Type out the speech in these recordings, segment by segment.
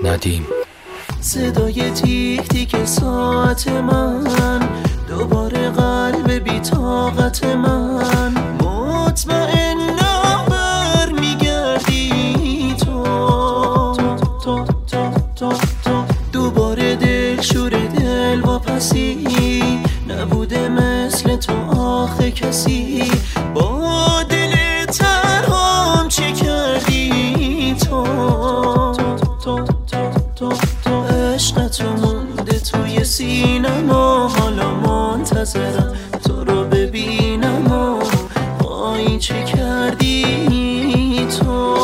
ندیم. صدای تیک تیک ساعت من، دوباره قلب بی طاقت من، مطمئنم برمیگردی تو دوباره دلشور دل واپسی، نبوده مثل تو آخه کسی، با دل ترهام چه کردی تو عشقتو مونده توی سینم و حالا منتظرم تو رو ببینم و وای چه کردی تو.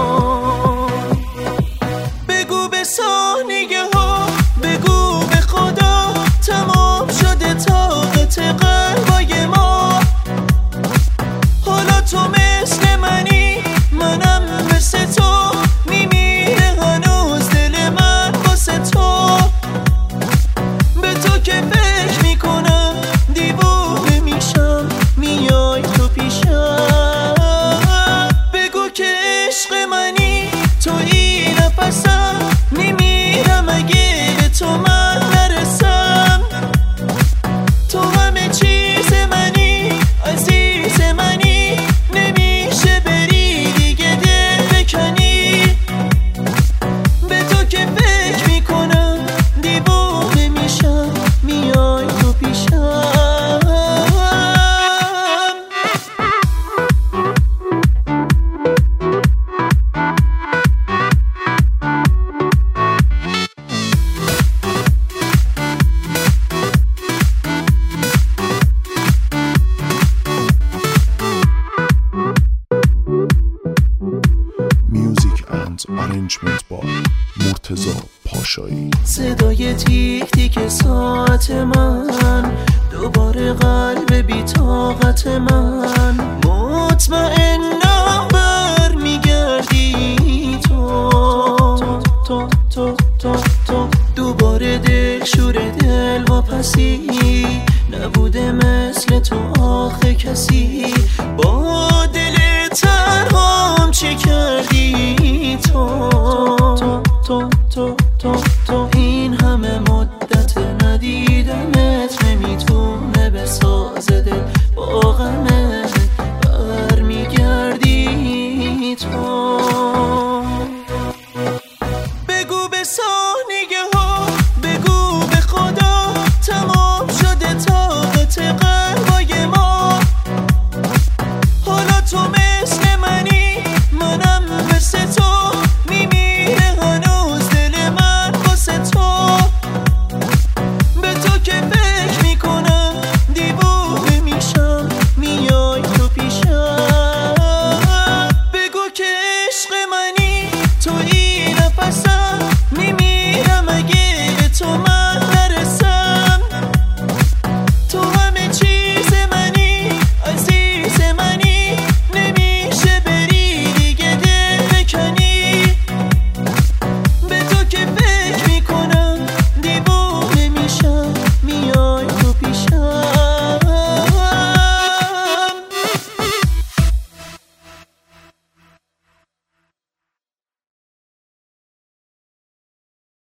بگو به ثانیه ها، بگو به خدا تمام شده طاقت قلبای ما، حالا تو مثل منی منم مثل تو، میمیره هنوز دل من واسه تو، به تو که فکر میکنم دیوونه میشم میای تو پیشم، بگو که عشق منی تویی نفسم، میمیرم اگه به تو من نرسم، تو همه چیز منی عزیز منی، نمیشه بری دیگه دل بکنی، به تو که فکر میکنم دیوونه میشم میای تو پیشم. Music and arrangement by مرتضی پاشایی. صدای تیک تیک ساعت من، دوباره قلب بی طاقت من، مطمئنم